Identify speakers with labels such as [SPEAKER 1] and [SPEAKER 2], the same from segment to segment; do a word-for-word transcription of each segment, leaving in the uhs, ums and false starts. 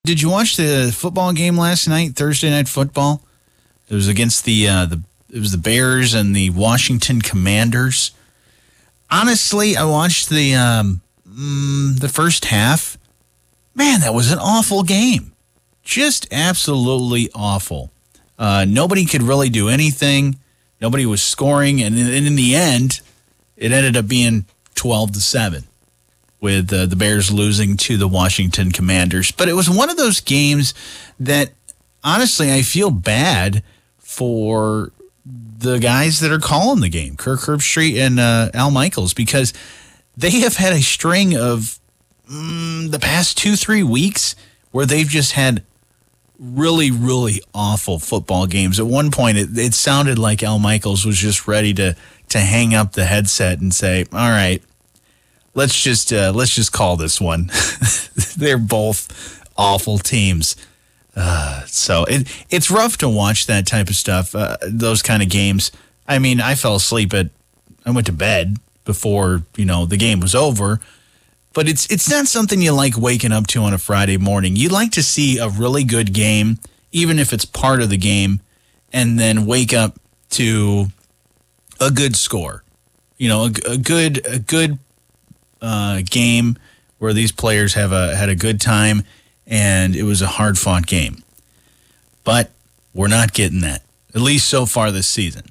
[SPEAKER 1] Did you watch the football game last night, Thursday Night Football? It was against the, uh, the it was the Bears and the Washington Commanders. Honestly, I watched the um, mm, the first half. Man, that was an awful game. Just absolutely awful. Uh, nobody could really do anything. Nobody was scoring, and in, and in the end, it ended up being twelve to seven. With uh, the Bears losing to the Washington Commanders. But it was one of those games that, honestly, I feel bad for the guys that are calling the game, Kirk Herbstreit and uh, Al Michaels, because they have had a string of mm, the past two, three weeks where they've just had really, really awful football games. At one point, it, it sounded like Al Michaels was just ready to, to hang up the headset and say, all right, Let's just uh, let's just call this one. They're both awful teams. Uh, so it it's rough to watch that type of stuff, uh, those kind of games. I mean, I fell asleep at, I went to bed before, you know, the game was over. But it's it's not something you like waking up to on a Friday morning. You like to see a really good game, even if it's part of the game, and then wake up to a good score. You know, a, a good a good. Uh, game where these players have a had a good time, and it was a hard-fought game. But we're not getting that, at least so far this season.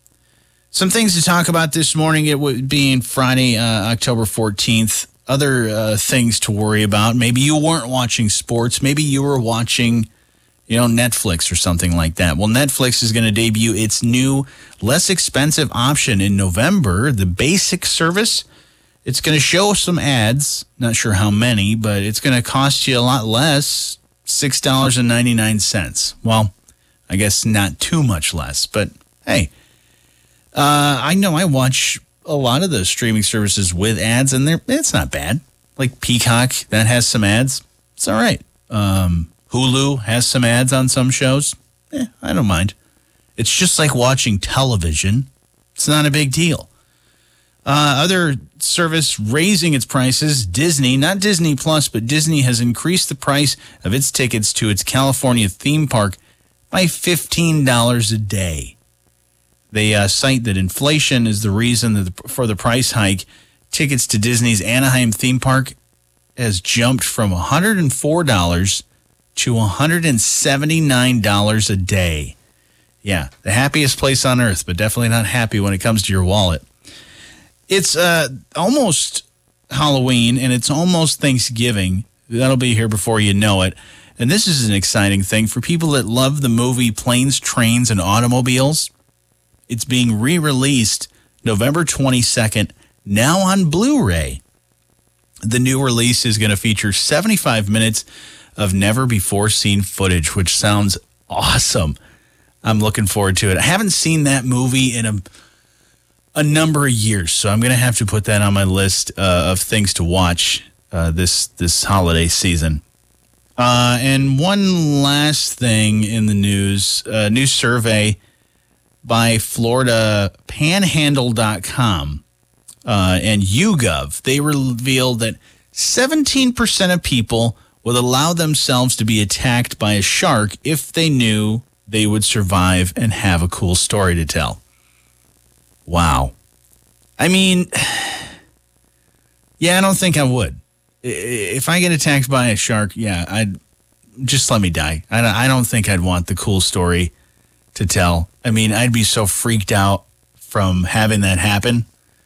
[SPEAKER 1] Some things to talk about this morning, it would being Friday, uh, October fourteenth. Other uh, things to worry about. Maybe you weren't watching sports. Maybe you were watching, you know, Netflix or something like that. Well, Netflix is going to debut its new, less expensive option in November, the basic service. It's going to show some ads, not sure how many, but it's going to cost you a lot less, six dollars and ninety-nine cents. Well, I guess not too much less, but hey, uh, I know I watch a lot of the streaming services with ads, and they're, it's not bad. Like Peacock, that has some ads. It's all right. Um, Hulu has some ads on some shows. Eh, I don't mind. It's just like watching television. It's not a big deal. Uh, other service raising its prices, Disney, not Disney Plus, but Disney has increased the price of its tickets to its California theme park by fifteen dollars a day. They uh, cite that inflation is the reason that the, for the price hike. Tickets to Disney's Anaheim theme park has jumped from one hundred four dollars to one hundred seventy-nine dollars a day. Yeah, the happiest place on earth, but definitely not happy when it comes to your wallet. It's uh, almost Halloween, and it's almost Thanksgiving. That'll be here before you know it. And this is an exciting thing for people that love the movie Planes, Trains, and Automobiles. It's being re-released November twenty-second, now on Blu-ray. The new release is going to feature seventy-five minutes of never-before-seen footage, which sounds awesome. I'm looking forward to it. I haven't seen that movie in a... a number of years, so I'm going to have to put that on my list uh, of things to watch uh, this this holiday season. Uh, and one last thing in the news, a new survey by Florida Panhandle dot com uh, and YouGov, they revealed that seventeen percent of people would allow themselves to be attacked by a shark if they knew they would survive and have a cool story to tell. Wow. I mean, yeah, I don't think I would. If I get attacked by a shark, yeah, I'd just let me die. I don't think I'd want the cool story to tell. I mean, I'd be so freaked out from having that happen.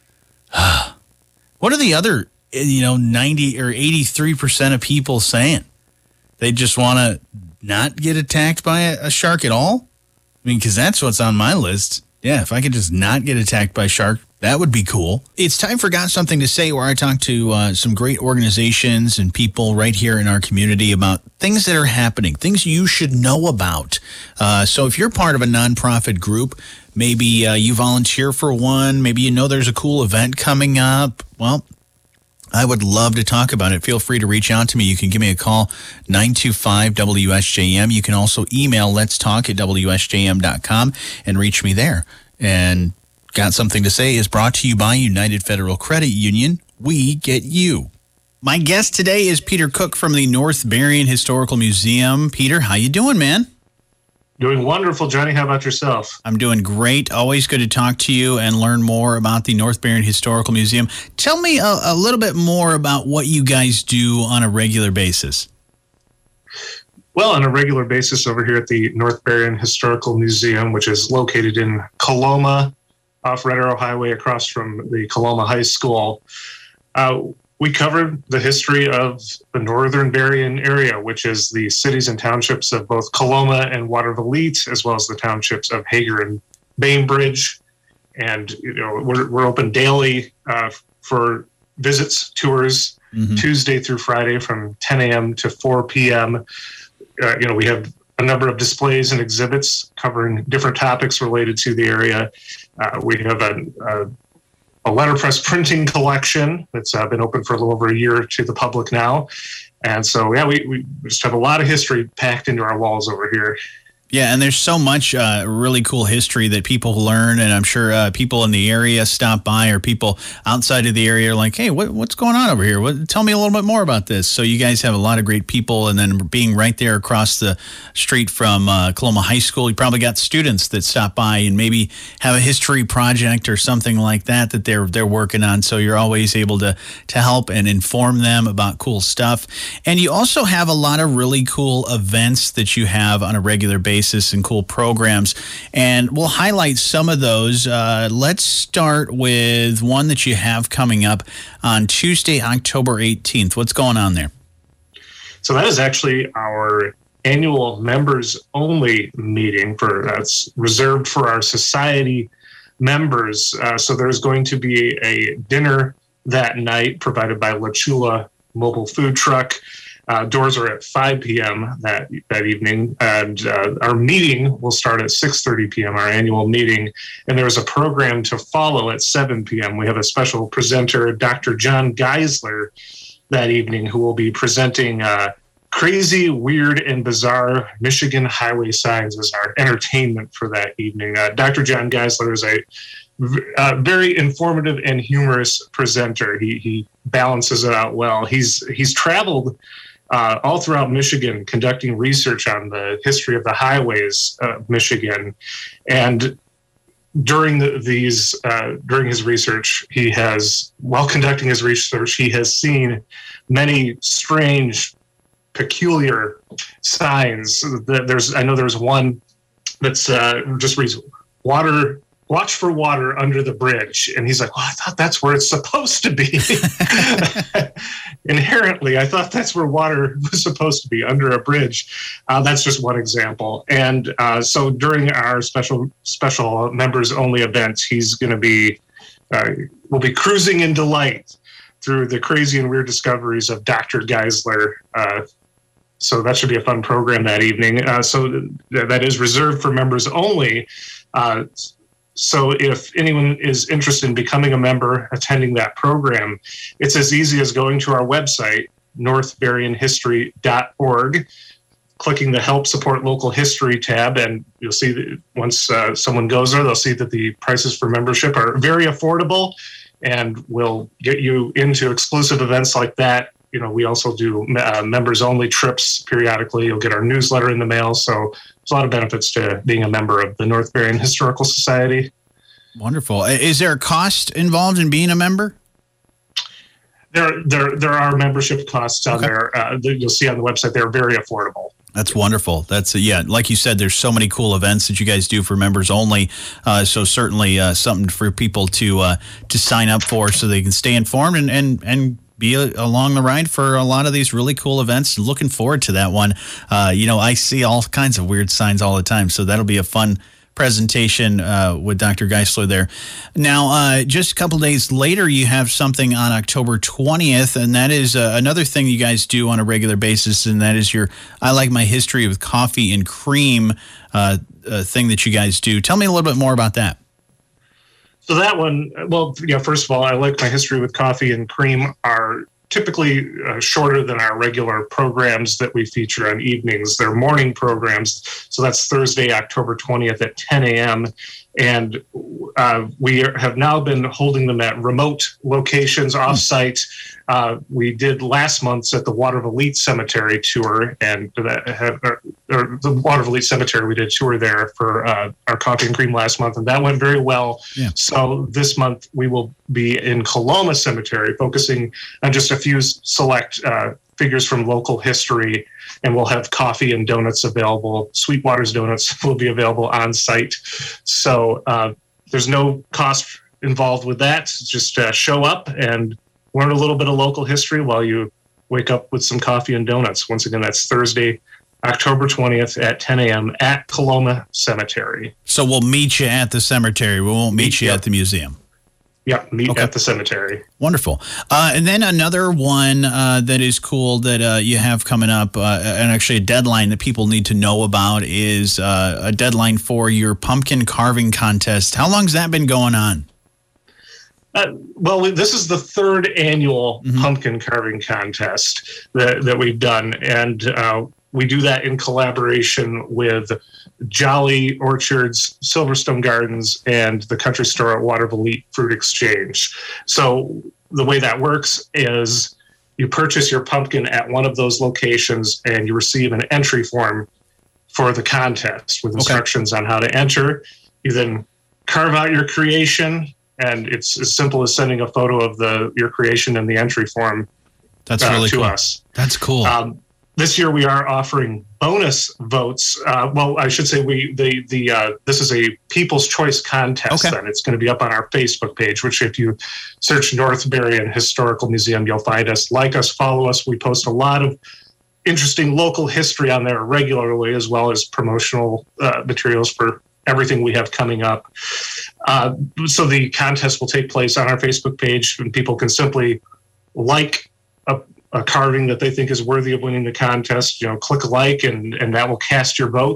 [SPEAKER 1] What are the other, you know, ninety or eighty-three percent of people saying? They just want to not get attacked by a shark at all? I mean, because that's what's on my list. Yeah, if I could just not get attacked by a shark, that would be cool. It's time for Got Something to Say, where I talk to uh, some great organizations and people right here in our community about things that are happening, things you should know about. Uh, so if you're part of a nonprofit group, maybe uh, you volunteer for one, maybe you know there's a cool event coming up, well, I would love to talk about it. Feel free to reach out to me. You can give me a call, nine two five W S J M. You can also email letstalk at W S J M dot com and reach me there. And Got Something to Say is brought to you by United Federal Credit Union. We get you. My guest today is Peter Cook from the North Berrien Historical Museum. Peter, how you doing, man?
[SPEAKER 2] Doing wonderful, Johnny. How about yourself?
[SPEAKER 1] I'm doing great. Always good to talk to you and learn more about the North Berrien Historical Museum. Tell me a, a little bit more about what you guys do on a regular basis.
[SPEAKER 2] Well, on a regular basis over here at the North Berrien Historical Museum, which is located in Coloma, off Red Arrow Highway across from the Coloma High School, uh, we cover the history of the Northern Berrien area, which is the cities and townships of both Coloma and Watervliet, as well as the townships of Hager and Bainbridge. And you know, we're we're open daily uh, for visits, tours, mm-hmm. Tuesday through Friday from ten a.m. to four p.m. Uh, you know, we have a number of displays and exhibits covering different topics related to the area. Uh, we have a, a a letterpress printing collection that's uh, been open for a little over a year to the public now. And so, yeah, we, we just have a lot of history packed into our walls over here.
[SPEAKER 1] Yeah, and there's so much uh, really cool history that people learn, and I'm sure uh, people in the area stop by, or people outside of the area are like, hey, what, what's going on over here? What, tell me a little bit more about this. So you guys have a lot of great people, and then being right there across the street from uh, Coloma High School, you probably got students that stop by and maybe have a history project or something like that that they're they're working on, so you're always able to, to help and inform them about cool stuff. And you also have a lot of really cool events that you have on a regular basis and cool programs, and we'll highlight some of those. Uh, let's start with one that you have coming up on Tuesday, October eighteenth. What's going on there?
[SPEAKER 2] So that is actually our annual members-only meeting for that's reserved for our society members. Uh, so there's going to be a dinner that night provided by La Chula Mobile Food Truck. Uh, doors are at five p.m. that that evening, and uh, our meeting will start at six thirty p.m., our annual meeting, and there is a program to follow at seven p.m. We have a special presenter, Doctor John Geisler, that evening, who will be presenting uh, crazy, weird, and bizarre Michigan highway signs as our entertainment for that evening. Uh, Doctor John Geisler is a uh, very informative and humorous presenter. He, he balances it out well. He's he's traveled Uh, all throughout Michigan, conducting research on the history of the highways of Michigan, and during the, these uh, during his research, he has, while conducting his research, he has seen many strange, peculiar signs. There's, I know, there's one that's uh, just reads water. Watch for water under the bridge. And he's like, well, I thought that's where it's supposed to be. Inherently, I thought that's where water was supposed to be, under a bridge. Uh, that's just one example. And uh, so during our special special members only events, he's going to be, uh, we'll be cruising in delight through the crazy and weird discoveries of Doctor Geisler. Uh, so that should be a fun program that evening. Uh, so th- that is reserved for members only. Uh, So if anyone is interested in becoming a member, attending that program, it's as easy as going to our website, north berrien history dot org, clicking the Help Support Local History tab, and you'll see that once uh, someone goes there, they'll see that the prices for membership are very affordable, and will get you into exclusive events like that. You know, we also do uh, members-only trips periodically. You'll get our newsletter in the mail, so there's a lot of benefits to being a member of the North Berrien Historical Society.
[SPEAKER 1] Wonderful. Is there a cost involved in being a member?
[SPEAKER 2] There, there, there are membership costs out okay. there. Uh, that you'll see on the website. They're very affordable.
[SPEAKER 1] That's wonderful. That's, uh, yeah, like you said, there's so many cool events that you guys do for members only. Uh, so certainly uh, something for people to uh, to sign up for, so they can stay informed and and and be along the ride for a lot of these really cool events. Looking forward to that one. Uh, you know, I see all kinds of weird signs all the time, so that'll be a fun presentation uh, with Doctor Geisler there. Now, uh, just a couple days later, you have something on October twentieth, and that is uh, another thing you guys do on a regular basis, and that is your I Like My History with Coffee and Cream uh, uh, thing that you guys do. Tell me a little bit more about that.
[SPEAKER 2] So that one, well, yeah, first of all, I Like My History with Coffee and Cream are typically uh, shorter than our regular programs that we feature on evenings. They're morning programs. So that's Thursday, October twentieth at ten a.m. And uh, we are, have now been holding them at remote locations off-site. Uh, we did last month's at the Watervliet Cemetery tour, and that had, or, or the Watervliet Cemetery, we did a tour there for uh, our coffee and cream last month, and that went very well.
[SPEAKER 1] Yeah.
[SPEAKER 2] So this month we will be in Coloma Cemetery, focusing on just a few select uh, figures from local history, and we'll have coffee and donuts available. Sweetwater's Donuts will be available on site. So uh, there's no cost involved with that. Just uh, show up and learn a little bit of local history while you wake up with some coffee and donuts. Once again, that's Thursday, October twentieth at ten a.m. at Coloma Cemetery.
[SPEAKER 1] So we'll meet you at the cemetery. We won't meet you
[SPEAKER 2] yep.
[SPEAKER 1] at the museum.
[SPEAKER 2] Yeah, meet
[SPEAKER 1] okay.
[SPEAKER 2] at the cemetery.
[SPEAKER 1] Wonderful. Uh, and then another one uh, that is cool that uh, you have coming up, uh, and actually a deadline that people need to know about, is uh, a deadline for your pumpkin carving contest. How long's that been going on?
[SPEAKER 2] Uh, well, this is the third annual
[SPEAKER 1] mm-hmm.
[SPEAKER 2] pumpkin carving contest that, that we've done. And uh, we do that in collaboration with Jolly Orchards, Silverstone Gardens, and the country store at Watervliet Fruit Exchange. So the way that works is you purchase your pumpkin at one of those locations and you receive an entry form for the contest with instructions okay. on how to enter. You then carve out your creation, and it's as simple as sending a photo of the your creation in the entry form
[SPEAKER 1] That's
[SPEAKER 2] uh,
[SPEAKER 1] really
[SPEAKER 2] to
[SPEAKER 1] cool.
[SPEAKER 2] us.
[SPEAKER 1] That's cool.
[SPEAKER 2] Um, This year we are offering bonus votes. Uh, well, I should say we the the uh, this is a People's Choice contest.
[SPEAKER 1] Okay.
[SPEAKER 2] Then it's going to be up on our Facebook page. Which, if you search North Berrien Historical Museum, you'll find us. Like us, follow us. We post a lot of interesting local history on there regularly, as well as promotional uh, materials for everything we have coming up. Uh, so the contest will take place on our Facebook page, and people can simply like a a carving that they think is worthy of winning the contest, you know, click like, and, and that will cast your vote.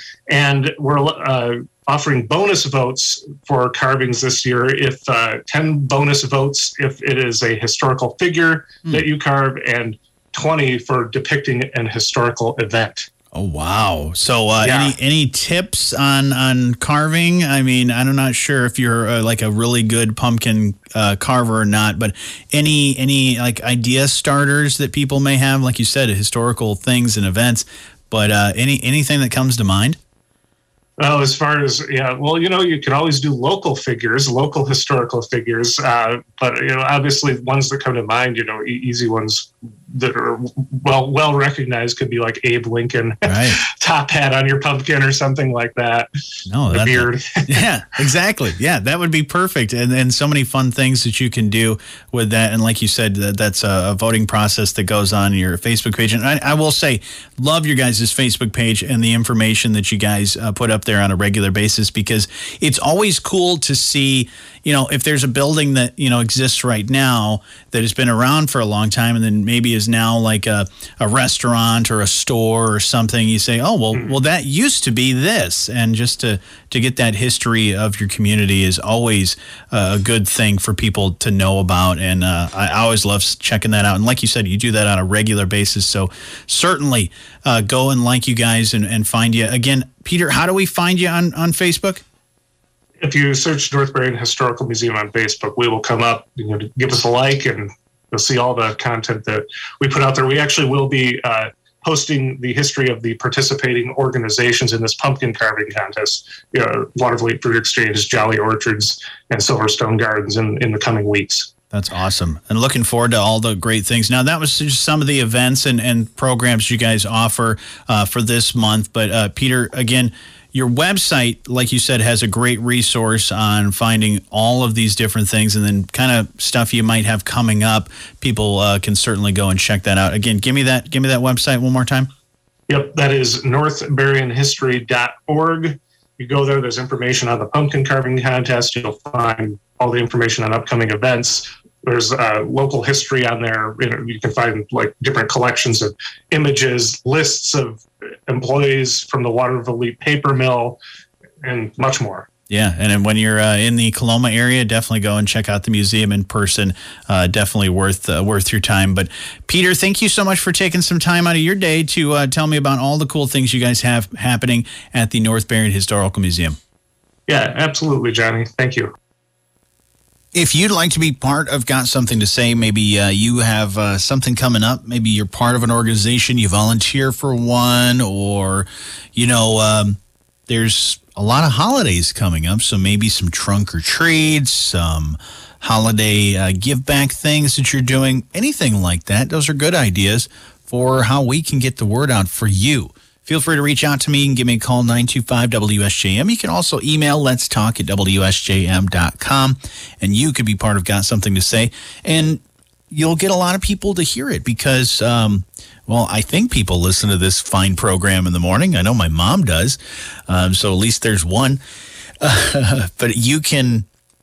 [SPEAKER 2] And we're uh, offering bonus votes for carvings this year. If uh, ten bonus votes, if it is a historical figure mm. that you carve, and twenty for depicting an historical event.
[SPEAKER 1] Oh, wow. So uh,
[SPEAKER 2] yeah.
[SPEAKER 1] any any tips on, on carving? I mean, I'm not sure if you're uh, like a really good pumpkin uh, carver or not, but any any like idea starters that people may have, like you said, historical things and events, but uh, any anything that comes to mind?
[SPEAKER 2] Well, as far as, yeah, well, you know, you can always do local figures, local historical figures, uh, but, you know, obviously ones that come to mind, you know, e- easy ones that are well well recognized could be like Abe Lincoln,
[SPEAKER 1] right.
[SPEAKER 2] top hat on your pumpkin or something like that.
[SPEAKER 1] No,
[SPEAKER 2] the
[SPEAKER 1] that,
[SPEAKER 2] beard.
[SPEAKER 1] Yeah, exactly. Yeah, that would be perfect. And and so many fun things that you can do with that. And like you said, that, that's a, a voting process that goes on your Facebook page. And I, I will say, love your guys' Facebook page and the information that you guys uh, put up there on a regular basis, because it's always cool to see, you know, if there's a building that, you know, exists right now that has been around for a long time and then maybe is now like a, a restaurant or a store or something, you say, oh, well, mm-hmm. well, that used to be this. And just to, to get that history of your community is always uh, a good thing for people to know about. And uh, I always love checking that out. And like you said, you do that on a regular basis. So certainly uh, go and like you guys and, and find you. Again, Peter, how do we find you on, on Facebook?
[SPEAKER 2] If you search North Berrien Historical Museum on Facebook, we will come up. You know, give us a like, and you'll see all the content that we put out there. We actually will be uh, posting the history of the participating organizations in this pumpkin carving contest, you know, Watervliet Fruit Exchange, Jolly Orchards, and Silverstone Gardens in, in the coming weeks.
[SPEAKER 1] That's awesome. And looking forward to all the great things. Now, that was just some of the events and, and programs you guys offer uh, for this month. But, uh, Peter, again, your website, like you said, has a great resource on finding all of these different things and then kind of stuff you might have coming up. People uh, can certainly go and check that out. Again, give me that give me that website one more time.
[SPEAKER 2] Yep, that is north berrien history dot org. You go there, there's information on the pumpkin carving contest. You'll find all the information on upcoming events. There's uh, local history on there. You know, you can find like different collections of images, lists of employees from the Watervliet paper mill, and much more.
[SPEAKER 1] Yeah, and then when you're uh, in the Coloma area, definitely go and check out the museum in person. Uh, definitely worth uh, worth your time. But Peter, thank you so much for taking some time out of your day to uh, tell me about all the cool things you guys have happening at the North Berrien Historical Museum.
[SPEAKER 2] Yeah, absolutely, Johnny. Thank you.
[SPEAKER 1] If you'd like to be part of Got Something to Say, maybe uh, you have uh, something coming up, maybe you're part of an organization, you volunteer for one, or, you know, um, there's a lot of holidays coming up, so maybe some trunk or treats, some holiday uh, give back things that you're doing, anything like that. Those are good ideas for how we can get the word out for you. Feel free to reach out to me and give me a call, nine two five W S J M. You can also email let's talk at W S J M dot com, and you could be part of Got Something to Say. And you'll get a lot of people to hear it because, um, well, I think people listen to this fine program in the morning. I know my mom does, um, so at least there's one. Uh, but you can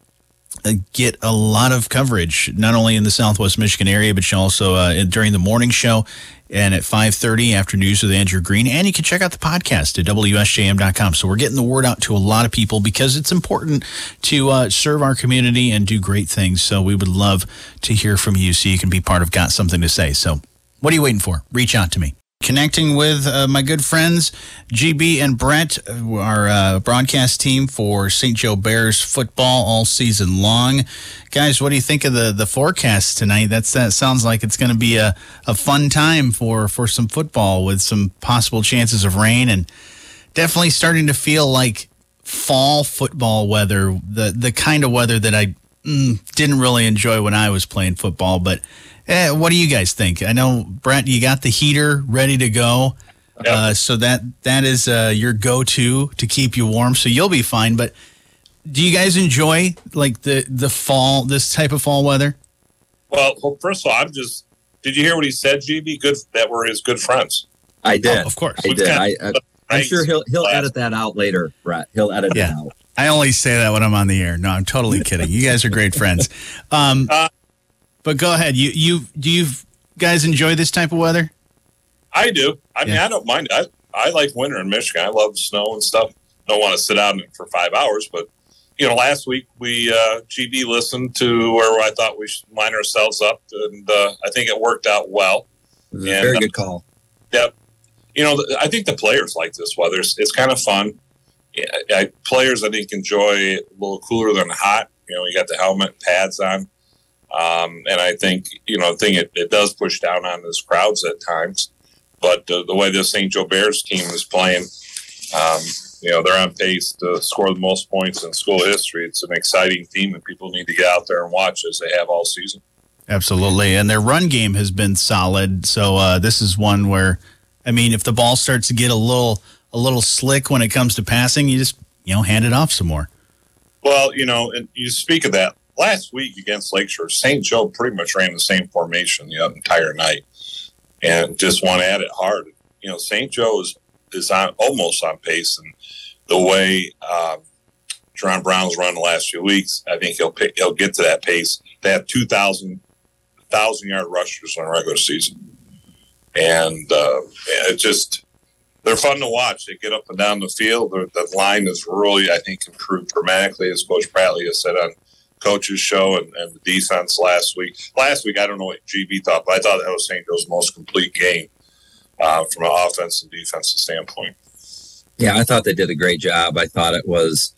[SPEAKER 1] get a lot of coverage, not only in the Southwest Michigan area, but you also uh, during the morning show and at five thirty after news with Andrew Green. And you can check out the podcast at W S J M dot com. So we're getting the word out to a lot of people because it's important to uh, serve our community and do great things. So we would love to hear from you so you can be part of Got Something to Say. So what are you waiting for? Reach out to me. Connecting with uh, my good friends, G B and Brett, our uh, broadcast team for Saint Joe Bears football all season long. Guys, what do you think of the, the forecast tonight? That's, that sounds like it's going to be a, a fun time for, for some football with some possible chances of rain and definitely starting to feel like fall football weather, the, the kind of weather that I mm, didn't really enjoy when I was playing football, but Eh, what do you guys think? I know, Brett, you got the heater ready to go. Yep. Uh, so that that is uh, your go-to to keep you warm. So you'll be fine. But do you guys enjoy like the, the fall, this type of fall weather?
[SPEAKER 3] Well, well, first of all, I'm just, did you hear what he said, G B? Good, that we're his good friends.
[SPEAKER 4] I did.
[SPEAKER 1] Oh, of course.
[SPEAKER 4] I did. I, I, I'm sure he'll he'll edit that out later, Brett. He'll edit yeah. it out.
[SPEAKER 1] I only say that when I'm on the air. No, I'm totally kidding. You guys are great friends. Um, uh, But go ahead. You you do you guys enjoy this type of weather?
[SPEAKER 3] I do. I yeah. mean, I don't mind. I I like winter in Michigan. I love snow and stuff. Don't want to sit out in it for five hours. But you know, last week we uh, G B listened to where I thought we should line ourselves up, and uh, I think it worked out well.
[SPEAKER 4] It was a and, very good call.
[SPEAKER 3] Uh, yep. You know, I think the players like this weather. It's, it's kind of fun. Yeah, I, players, I think, enjoy a little cooler than hot. You know, you got the helmet and pads on. Um, and I think, you know, the thing it, it does push down on those crowds at times. But uh, the way the Saint Joe Bears team is playing, um, you know, they're on pace to score the most points in school history. It's an exciting team, and people need to get out there and watch as they have all season.
[SPEAKER 1] Absolutely. And their run game has been solid. So uh, this is one where, I mean, if the ball starts to get a little a little slick when it comes to passing, you just, you know, hand it off some more.
[SPEAKER 3] Well, you know, and you speak of that. Last week against Lakeshore, Saint Joe pretty much ran the same formation the entire night and just want to add it hard. You know, Saint Joe is, is on, almost on pace, and the way um, Jerron Brown's run the last few weeks, I think he'll pick, he'll get to that pace. They have two thousand thousand-yard rushers in a regular season. And uh, it just – they're fun to watch. They get up and down the field. The, the line is really, I think, improved dramatically, as Coach Pratley has said on – coach's show and, and the defense last week. Last week, I don't know what G B thought, but I thought that was Saint Joe's most complete game uh, from an offense and defensive standpoint.
[SPEAKER 4] Yeah, I thought they did a great job. I thought it was,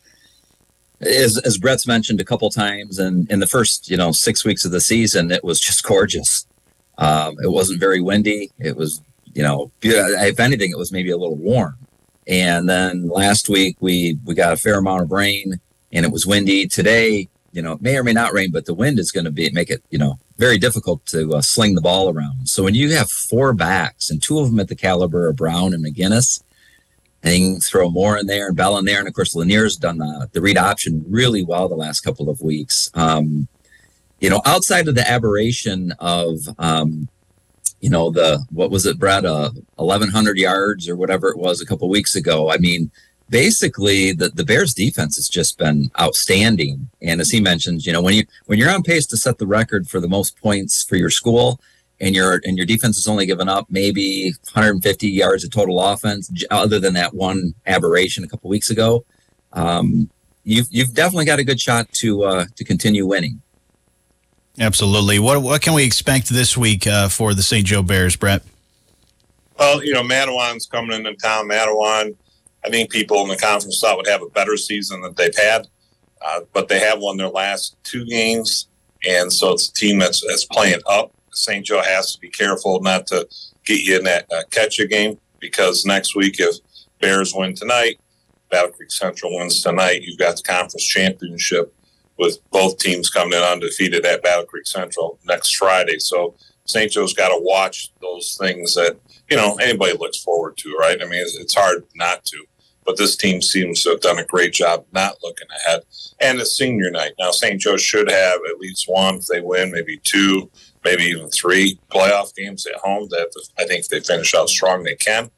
[SPEAKER 4] as, as Brett's mentioned a couple times, and in the first, you know, six weeks of the season, it was just gorgeous. Um, it wasn't very windy. It was, you know, if anything, it was maybe a little warm. And then last week, we, we got a fair amount of rain, and it was windy. Today, you know, it may or may not rain, but the wind is going to be make it, you know, very difficult to uh, sling the ball around. So when you have four backs and two of them at the caliber of Brown and McGinnis, and you can throw Moore in there and Bell in there, and of course Lanier's done the, the read option really well the last couple of weeks. Um, you know, outside of the aberration of, um, you know, the what was it, Brett, uh, eleven hundred yards or whatever it was a couple of weeks ago. I mean. Basically, the, the Bears defense has just been outstanding. And as he mentioned, you know, when you when you're on pace to set the record for the most points for your school, and your and your defense has only given up maybe one hundred fifty yards of total offense, other than that one aberration a couple weeks ago, um, you've you've definitely got a good shot to uh, to continue winning.
[SPEAKER 1] Absolutely. What what can we expect this week uh, for the Saint Joe Bears, Brett?
[SPEAKER 3] Well, you know, Madawan's coming into town. Madawan, I think people in the conference thought would have a better season than they've had, uh, but they have won their last two games, and so it's a team that's, that's playing up. Saint Joe has to be careful not to get you in that uh, catch-a game, because next week if Bears win tonight, Battle Creek Central wins tonight, you've got the conference championship with both teams coming in undefeated at Battle Creek Central next Friday. So Saint Joe's got to watch those things that, you know, anybody looks forward to, right? I mean, it's, it's hard not to. But this team seems to have done a great job not looking ahead. And it's senior night. Now, Saint Joe should have at least one if they win, maybe two, maybe even three playoff games at home. That I think if they finish out strong, they can.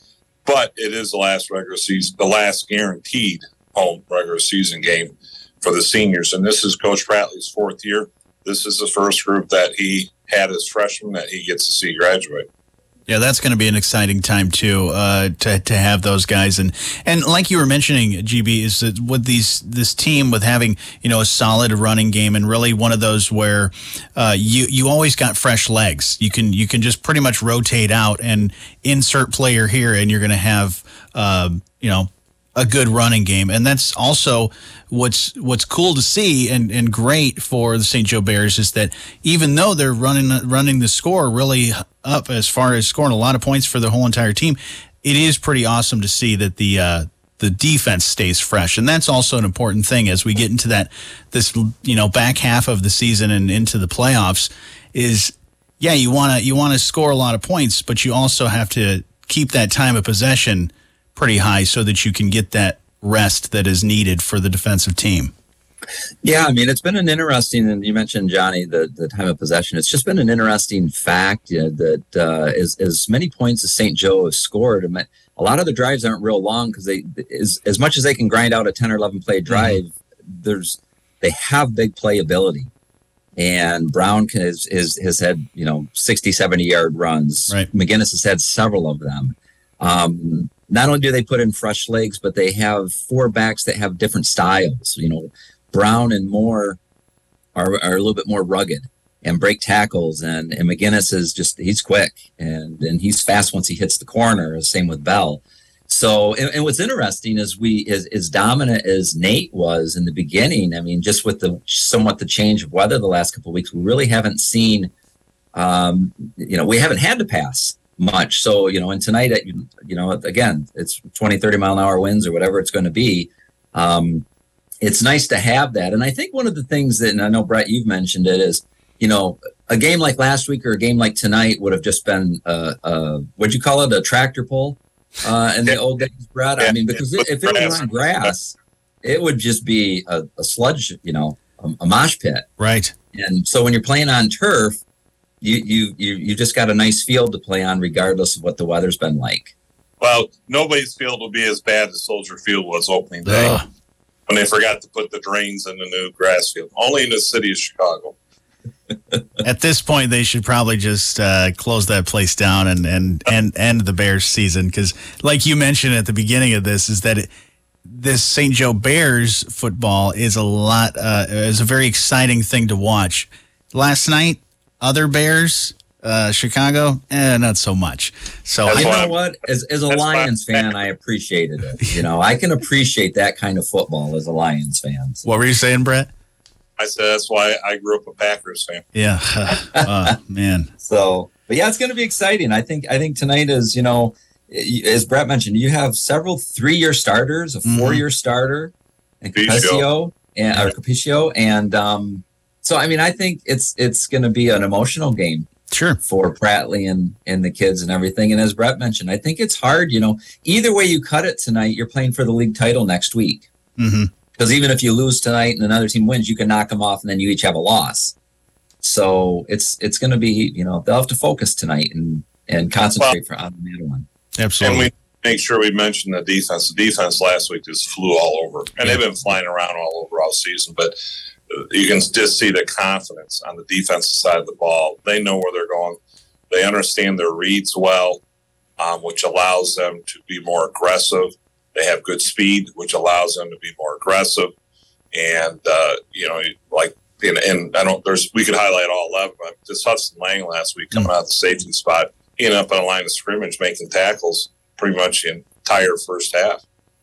[SPEAKER 3] But it is the last regular season, the last guaranteed home regular season game for the seniors. And this is Coach Prattley's fourth year. This is the first group that he had as freshman that he gets to see graduate.
[SPEAKER 1] Yeah, that's going to be an exciting time too, uh, to to have those guys, and and like you were mentioning, G B, is that with these this team with having, you know, a solid running game, and really one of those where uh, you you always got fresh legs. You can you can just pretty much rotate out and insert player here, and you're going to have uh, you know, a good running game. And that's also what's what's cool to see and, and great for the Saint Joe Bears, is that even though they're running running the score really up as far as scoring a lot of points for the whole entire team, it is pretty awesome to see that the uh, the defense stays fresh. And that's also an important thing as we get into that this you know back half of the season and into the playoffs. Is yeah, you want to you want to score a lot of points, but you also have to keep that time of possession pretty high so that you can get that rest that is needed for the defensive team.
[SPEAKER 4] Yeah, I mean, it's been an interesting, and you mentioned, Johnny, the, the time of possession. It's just been an interesting fact, you know, that uh, as, as many points as Saint Joe has scored, a lot of the drives aren't real long because they, as, as much as they can grind out a ten or eleven play drive, mm-hmm. there's they have big playability. And Brown can, is, is, has had, you know, sixty, seventy yard runs.
[SPEAKER 1] Right.
[SPEAKER 4] McGinnis has had several of them. Um, not only do they put in fresh legs, but they have four backs that have different styles. You know, Brown and Moore are, are a little bit more rugged and break tackles, and, and McGinnis is just, he's quick and, and he's fast once he hits the corner. Same with Bell. So, and, and what's interesting is we, as, as dominant as Nate was in the beginning, I mean, just with the somewhat the change of weather the last couple of weeks, we really haven't seen, um, you know, we haven't had to pass much. So, you know, and tonight, you know, again, it's twenty, thirty mile an hour winds or whatever it's going to be. Um, it's nice to have that. And I think one of the things that, and I know, Brett, you've mentioned it, is, you know, a game like last week or a game like tonight would have just been, uh, uh, what'd you call it? A tractor pull uh, in the old days, Brett? I mean, because if it was on grass, it would just be a, a sludge, you know, a, a mosh pit.
[SPEAKER 1] Right.
[SPEAKER 4] And so when you're playing on turf, You, you you you just got a nice field to play on, regardless of what the weather's been like.
[SPEAKER 3] Well, nobody's field will be as bad as Soldier Field was opening day
[SPEAKER 1] Ugh.
[SPEAKER 3] when they forgot to put the drains in the new grass field. Only in the city of Chicago.
[SPEAKER 1] At this point, they should probably just uh, close that place down and and and end the Bears season, because, like you mentioned at the beginning of this, is that it, this Saint Joe Bears football is a lot uh, is a very exciting thing to watch. Last night, other Bears, uh, Chicago, eh, not so much. So
[SPEAKER 3] That's
[SPEAKER 4] you
[SPEAKER 3] why
[SPEAKER 4] know
[SPEAKER 3] I'm-
[SPEAKER 4] what? As as a
[SPEAKER 3] That's
[SPEAKER 4] Lions
[SPEAKER 3] why-
[SPEAKER 4] fan, I appreciated it. You know, I can appreciate that kind of football as a Lions fan.
[SPEAKER 1] what were you saying, Brett?
[SPEAKER 3] I said that's why I grew up a Packers fan.
[SPEAKER 1] Yeah, uh, man.
[SPEAKER 4] So, but yeah, it's going to be exciting. I think I think tonight is, you know, as Brett mentioned, you have several three-year starters, a
[SPEAKER 1] Mhm.
[SPEAKER 4] four-year starter, and
[SPEAKER 3] Capicio.
[SPEAKER 4] Capicio, and or Capicio, and um, so I mean, I think it's it's going to be an emotional game
[SPEAKER 1] Sure.
[SPEAKER 4] for Prattley and and the kids and everything. And as Brett mentioned, I think it's hard. You know, either way you cut it tonight, you're playing for the league title next week.
[SPEAKER 1] Mm-hmm.
[SPEAKER 4] Because even if you lose tonight and another team wins, you can knock them off, and then you each have a loss. So it's it's going to be, you know, they'll have to focus tonight and and concentrate for on the other one.
[SPEAKER 1] Absolutely.
[SPEAKER 3] And we make sure we mention the defense. The defense last week just flew all over, and they've been flying around all over all season. But you can just see the confidence on the defensive side of the ball. They know where they're going. They understand their reads well, um, which allows them to be more aggressive. They have good speed, which allows them to be more aggressive. And, uh, you know, like, and, and I don't, there's, we could highlight all eleven, but just Hudson Lang last week coming out of the safety spot, ending up on a line of scrimmage, making tackles pretty much the entire first half.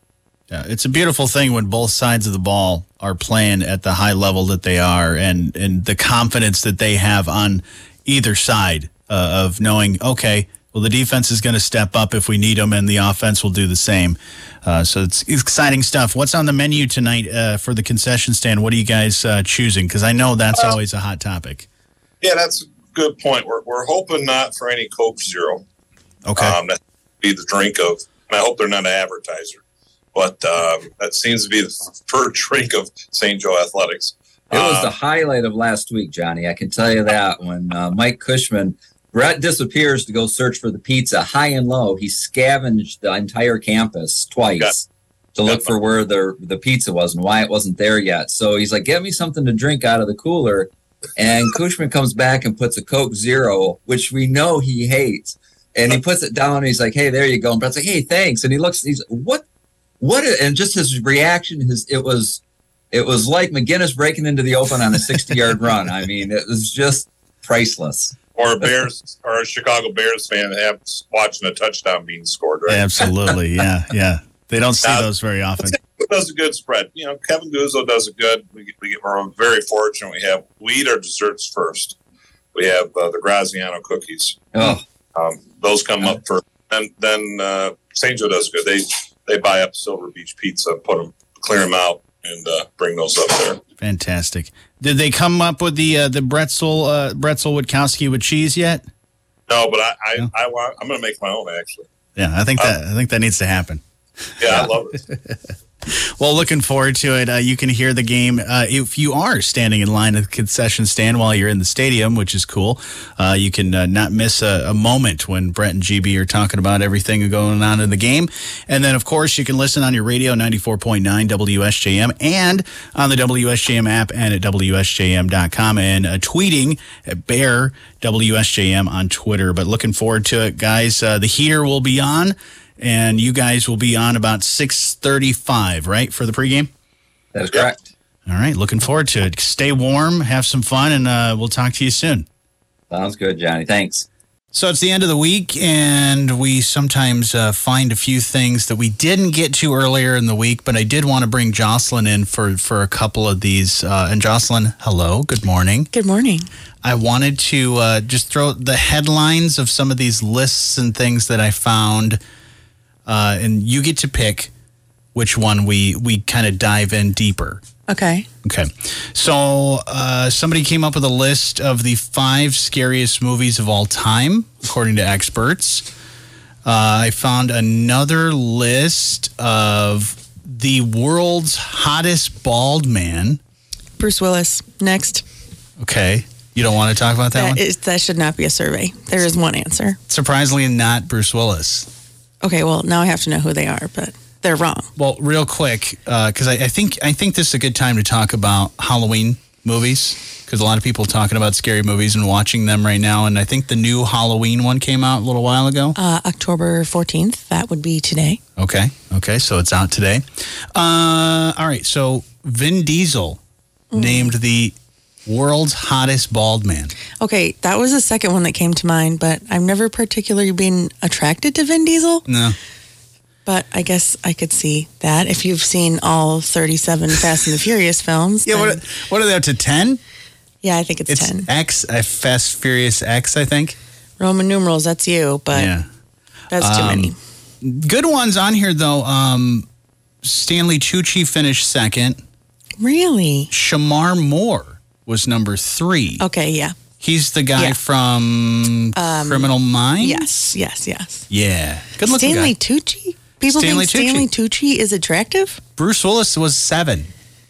[SPEAKER 1] Yeah, it's a beautiful thing when both sides of the ball are playing at the high level that they are, and, and the confidence that they have on either side uh, of knowing, okay, well, the defense is going to step up if we need them, and the offense will do the same. Uh, so it's exciting stuff. What's on the menu tonight uh, for the concession stand? What are you guys uh, choosing? Because I know that's uh, always a hot topic.
[SPEAKER 3] Yeah, that's a good point. We're, we're hoping not for any Coke Zero.
[SPEAKER 1] Okay.
[SPEAKER 3] Um, that be the drink of, and I hope they're not an advertiser, but um, that seems to be the preferred drink of Saint Joe Athletics.
[SPEAKER 4] It was
[SPEAKER 3] uh,
[SPEAKER 4] the highlight of last week, Johnny. I can tell you that. When uh, Mike Cushman, Brett disappears to go search for the pizza, high and low, he scavenged the entire campus twice
[SPEAKER 3] Got,
[SPEAKER 4] to look for where the, the pizza was and why it wasn't there yet. So he's like, get me something to drink out of the cooler. And Cushman comes back and puts a Coke Zero, which we know he hates. And he puts it down and he's like, hey, there you go. And Brett's like, hey, thanks. And he looks, he's what, what, and just his reaction, his, it was, it was like McGinnis breaking into the open on a sixty yard run. I mean, it was just priceless.
[SPEAKER 3] Or a Bears or a Chicago Bears fan have watching a touchdown being scored, right?
[SPEAKER 1] Absolutely. Yeah. Yeah. They don't see
[SPEAKER 3] now,
[SPEAKER 1] those very often.
[SPEAKER 3] Does a good spread. You know, Kevin Guzzo does a good. We, we get, we're very fortunate. We have we eat our desserts first. We have uh, the Graziano cookies.
[SPEAKER 4] Oh,
[SPEAKER 3] um, those come up first, and then uh, Saint Joe does good. They they buy up Silver Beach Pizza, put them, clear them out, and uh, bring those up there.
[SPEAKER 1] Fantastic. Did they come up with the uh, the Bretzel uh, Bretzel Witkowski with cheese yet?
[SPEAKER 3] No, but I I,
[SPEAKER 1] No?
[SPEAKER 3] I want. I'm going to make my own actually.
[SPEAKER 1] Yeah, I think that I think that needs to happen.
[SPEAKER 3] Yeah, yeah. I love it.
[SPEAKER 1] Well, looking forward to it. Uh, you can hear the game uh, if you are standing in line at the concession stand while you're in the stadium, which is cool. Uh, you can uh, not miss a, a moment when Brett and G B are talking about everything going on in the game. And then, of course, you can listen on your radio, ninety-four point nine W S J M, and on the W S J M app and at W S J M dot com, and uh, tweeting at Bear W S J M on Twitter. But looking forward to it, guys. Uh, the heater will be on. And you guys will be on about six thirty-five, right, for the pregame?
[SPEAKER 4] that is correct.
[SPEAKER 1] All right, looking forward to it. Stay warm, have some fun, and uh, we'll talk to you soon.
[SPEAKER 4] Sounds good, Johnny. Thanks.
[SPEAKER 1] So it's the end of the week, and we sometimes uh, find a few things that we didn't get to earlier in the week, but I did want to bring Jocelyn in for, for a couple of these. Uh, and Jocelyn, hello, good morning.
[SPEAKER 5] Good morning.
[SPEAKER 1] I wanted to uh, just throw the headlines of some of these lists and things that I found. Uh, and you get to pick which one we, we kind of dive in deeper.
[SPEAKER 5] Okay.
[SPEAKER 1] Okay. So uh, somebody came up with a list of the five scariest movies of all time, according to experts. Uh, I found another list of the world's hottest bald man.
[SPEAKER 5] Bruce Willis. Next.
[SPEAKER 1] Okay. You don't want to talk about that,
[SPEAKER 5] That,
[SPEAKER 1] one?
[SPEAKER 5] is, that should not be a survey. There is one answer.
[SPEAKER 1] Surprisingly, not Bruce Willis.
[SPEAKER 5] Okay, well, now I have to know who they are, but they're wrong.
[SPEAKER 1] Well, real quick, because uh, I, I think I think this is a good time to talk about Halloween movies, because a lot of people are talking about scary movies and watching them right now. And I think the new Halloween one came out a little while ago.
[SPEAKER 5] Uh, October fourteenth, that would be today.
[SPEAKER 1] Okay, okay, so it's out today. Uh, all right, so Vin Diesel mm. named the world's hottest bald man.
[SPEAKER 5] Okay, that was the second one that came to mind, but I've never particularly been attracted to Vin Diesel.
[SPEAKER 1] No.
[SPEAKER 5] But I guess I could see that if you've seen all thirty-seven Fast and the Furious films.
[SPEAKER 1] Yeah,
[SPEAKER 5] then,
[SPEAKER 1] what, what are they up to, ten?
[SPEAKER 5] Yeah, I think it's,
[SPEAKER 1] It's
[SPEAKER 5] ten.
[SPEAKER 1] X, uh, Fast Furious X, I think.
[SPEAKER 5] Roman numerals, that's you, but
[SPEAKER 1] Yeah.
[SPEAKER 5] that's too
[SPEAKER 1] Um,
[SPEAKER 5] many.
[SPEAKER 1] Good ones on here, though. Um, Stanley Tucci finished second.
[SPEAKER 5] Really?
[SPEAKER 1] Shamar Moore was number three.
[SPEAKER 5] Okay, yeah.
[SPEAKER 1] He's the guy
[SPEAKER 5] Yeah.
[SPEAKER 1] from
[SPEAKER 5] Um,
[SPEAKER 1] Criminal Minds?
[SPEAKER 5] Yes, yes, yes.
[SPEAKER 1] Yeah. Good looking
[SPEAKER 5] Stanley
[SPEAKER 1] guy.
[SPEAKER 5] Tucci? People
[SPEAKER 1] Stanley
[SPEAKER 5] think Stanley Tucci is attractive?
[SPEAKER 1] Bruce Willis was seven.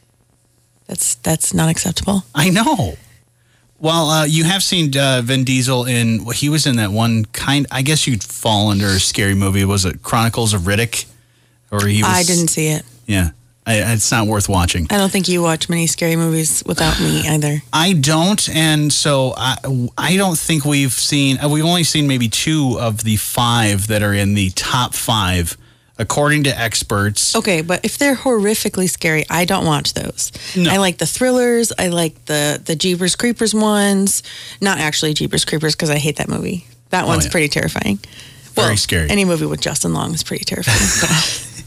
[SPEAKER 5] That's that's not acceptable.
[SPEAKER 1] I know. Well, uh, you have seen uh, Vin Diesel in, well, he was in that one kind, I guess you'd fall under a scary movie. Was it Chronicles of Riddick? Or he was,
[SPEAKER 5] I didn't see it.
[SPEAKER 1] Yeah. I, it's not worth watching.
[SPEAKER 5] I don't think you watch many scary movies without me either.
[SPEAKER 1] I don't, and so I, I don't think we've seen, uh, we've only seen maybe two of the five that are in the top five, according to experts.
[SPEAKER 5] Okay, but if they're horrifically scary, I don't watch those.
[SPEAKER 1] No.
[SPEAKER 5] I like the thrillers. I like the, the Jeepers Creepers ones. Not actually Jeepers Creepers because I hate that movie. That one's
[SPEAKER 1] yeah.
[SPEAKER 5] pretty terrifying.
[SPEAKER 1] Very
[SPEAKER 5] well,
[SPEAKER 1] scary.
[SPEAKER 5] Any movie with Justin Long is pretty terrifying.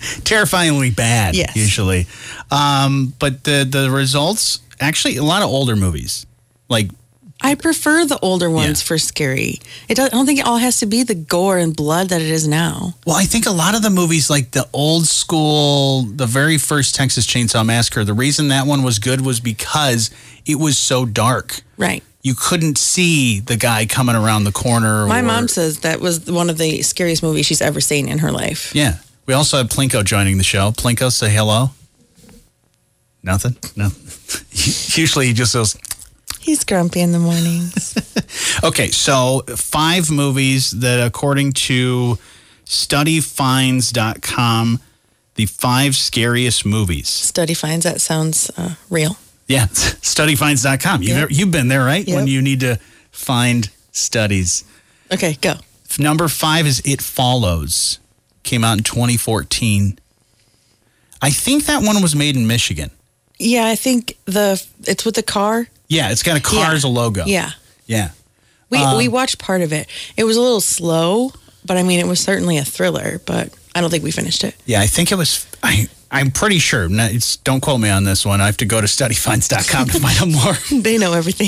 [SPEAKER 1] terrifyingly bad,
[SPEAKER 5] Yes.
[SPEAKER 1] usually. Um, but the the results, actually, a lot of older movies. Like,
[SPEAKER 5] I prefer the older ones
[SPEAKER 1] Yeah.
[SPEAKER 5] for scary. It does, I don't think it all has to be the gore and blood that it is now.
[SPEAKER 1] well, I think a lot of the movies, like the old school, the very first Texas Chainsaw Massacre, the reason that one was good was because it was so dark.
[SPEAKER 5] Right.
[SPEAKER 1] You couldn't see the guy coming around the corner.
[SPEAKER 5] My
[SPEAKER 1] or-
[SPEAKER 5] mom says that was one of the scariest movies she's ever seen in her life.
[SPEAKER 1] Yeah. We also have Plinko joining the show. Plinko, say hello. Nothing? No. Usually he just goes,
[SPEAKER 5] He's grumpy in the mornings.
[SPEAKER 1] okay, so five movies that, according to study finds dot com, the five scariest movies.
[SPEAKER 5] Study finds that sounds uh, real.
[SPEAKER 1] Yeah, study finds dot com. You've,
[SPEAKER 5] Yep.
[SPEAKER 1] you've been there, right?
[SPEAKER 5] Yep.
[SPEAKER 1] When you need to find studies.
[SPEAKER 5] Okay, go.
[SPEAKER 1] Number five is It Follows. Came out in twenty fourteen. I think that one was made in Michigan.
[SPEAKER 5] Yeah, I think the it's with the car.
[SPEAKER 1] Yeah, it's got a car
[SPEAKER 5] Yeah.
[SPEAKER 1] as a logo.
[SPEAKER 5] Yeah.
[SPEAKER 1] Yeah.
[SPEAKER 5] We
[SPEAKER 1] Um,
[SPEAKER 5] we watched part of it. It was a little slow, but I mean, it was certainly a thriller. But I don't think we finished it.
[SPEAKER 1] Yeah, I think it was. I, I'm pretty sure. No, it's, don't quote me on this one. I have to go to study finds dot com to find out more.
[SPEAKER 5] They know everything.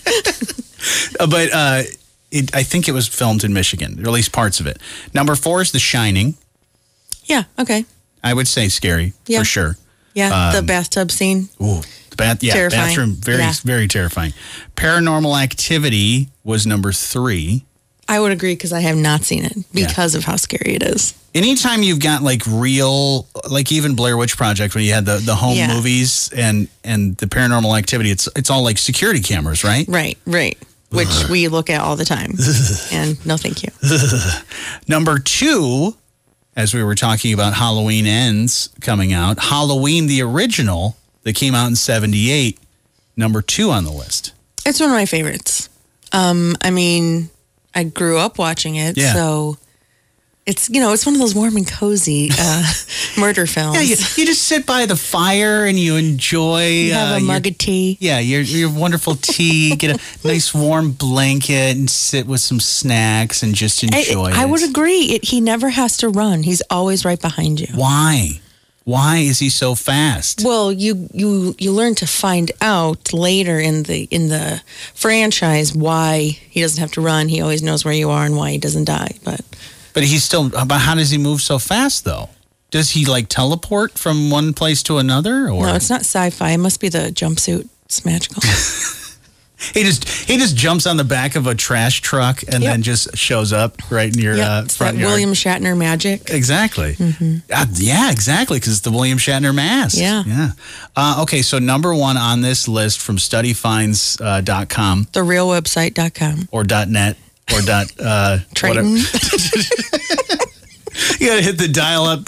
[SPEAKER 1] Uh, but uh, it, I think it was filmed in Michigan, or at least parts of it. Number four is The Shining.
[SPEAKER 5] Yeah. Okay.
[SPEAKER 1] I would say scary
[SPEAKER 5] Yeah.
[SPEAKER 1] for sure.
[SPEAKER 5] Yeah. the
[SPEAKER 1] Um,
[SPEAKER 5] bathtub scene.
[SPEAKER 1] Ooh, the bath, yeah,
[SPEAKER 5] Terrifying.
[SPEAKER 1] bathroom, very,
[SPEAKER 5] Yeah.
[SPEAKER 1] very terrifying. Paranormal Activity was number three.
[SPEAKER 5] I would agree because I have not seen it because of how scary it is.
[SPEAKER 1] Anytime you've got like real, like even Blair Witch Project, when you had the, the home
[SPEAKER 5] Yeah.
[SPEAKER 1] movies and and the Paranormal Activity, it's it's all like security cameras, right?
[SPEAKER 5] Right. Right. Which we look at all the time. And no, thank you.
[SPEAKER 1] Number two, as we were talking about Halloween Ends coming out, Halloween the original that came out in seventy-eight, number two on the list.
[SPEAKER 5] It's one of my favorites. Um, I mean, I grew up watching it,
[SPEAKER 1] Yeah.
[SPEAKER 5] so it's you know it's one of those warm and cozy uh, murder films.
[SPEAKER 1] Yeah, you, you just sit by the fire and you enjoy.
[SPEAKER 5] You have
[SPEAKER 1] uh,
[SPEAKER 5] a
[SPEAKER 1] your-
[SPEAKER 5] mug of tea.
[SPEAKER 1] Yeah, your your wonderful tea. Get a nice warm blanket and sit with some snacks and just enjoy
[SPEAKER 5] I,
[SPEAKER 1] it.
[SPEAKER 5] I would agree. It, he never has to run. He's always right behind you.
[SPEAKER 1] Why? Why is he so fast?
[SPEAKER 5] Well, you you you learn to find out later in the in the franchise why he doesn't have to run. He always knows where you are and why he doesn't die. But
[SPEAKER 1] But he's still. But how does he move so fast though? Does he like teleport from one place to another, or
[SPEAKER 5] no, it's not sci-fi. It must be the jumpsuit. It's magical.
[SPEAKER 1] he just he just jumps on the back of a trash truck and
[SPEAKER 5] Yep.
[SPEAKER 1] then just shows up right in your
[SPEAKER 5] yeah,
[SPEAKER 1] uh,
[SPEAKER 5] it's that
[SPEAKER 1] front yard?
[SPEAKER 5] William Shatner magic.
[SPEAKER 1] Exactly. Uh, yeah, exactly. Because it's the William Shatner mask.
[SPEAKER 5] Yeah.
[SPEAKER 1] Yeah. Uh, okay, so number one on this list from study finds dot com
[SPEAKER 5] The real website dot com.
[SPEAKER 1] or .net or dot uh,
[SPEAKER 5] Triton.
[SPEAKER 1] whatever. You gotta hit the dial up.